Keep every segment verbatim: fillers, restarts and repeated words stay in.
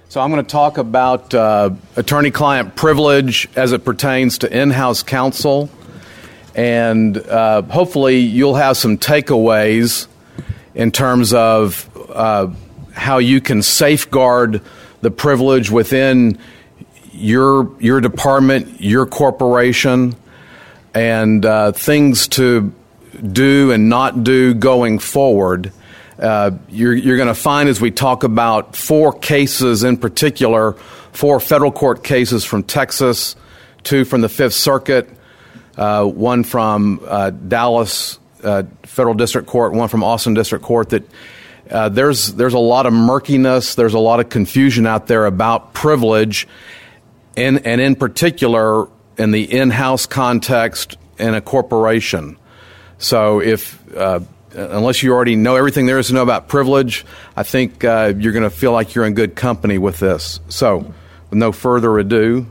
So I'm going to talk about uh, attorney-client privilege as it pertains to in-house counsel, and uh, hopefully you'll have some takeaways in terms of uh, how you can safeguard the privilege within your your department, your corporation, and uh, things to do and not do going forward. Uh, you're, you're going to find as we talk about four cases in particular, four federal court cases from Texas, two from the Fifth Circuit, uh, one from uh, Dallas uh, Federal District Court, one from Austin District Court, that uh, there's there's a lot of murkiness, there's a lot of confusion out there about privilege, and, and in particular in the in-house context in a corporation. So if uh, unless you already know everything there is to know about privilege, I think uh, you're going to feel like you're in good company with this. So, with no further ado,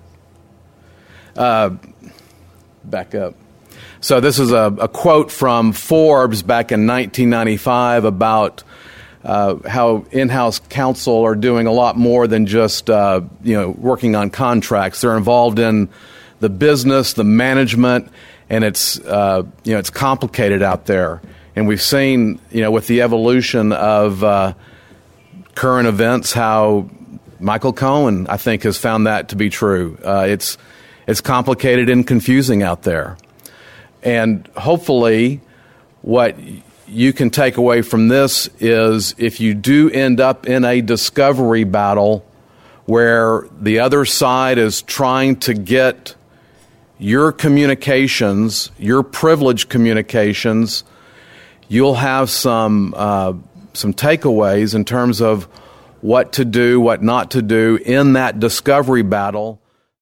uh, back up. So this is a, a quote from Forbes back in nineteen ninety-five about uh, how in-house counsel are doing a lot more than just uh, you know working on contracts. They're involved in the business, the management, and it's uh, you know it's complicated out there. And we've seen, you know, with the evolution of uh, current events, how Michael Cohen, I think, has found that to be true. Uh, it's it's complicated and confusing out there. And hopefully what you can take away from this is if you do end up in a discovery battle where the other side is trying to get your communications, your privileged communications, you'll have some uh, some takeaways in terms of what to do, what not to do in that discovery battle.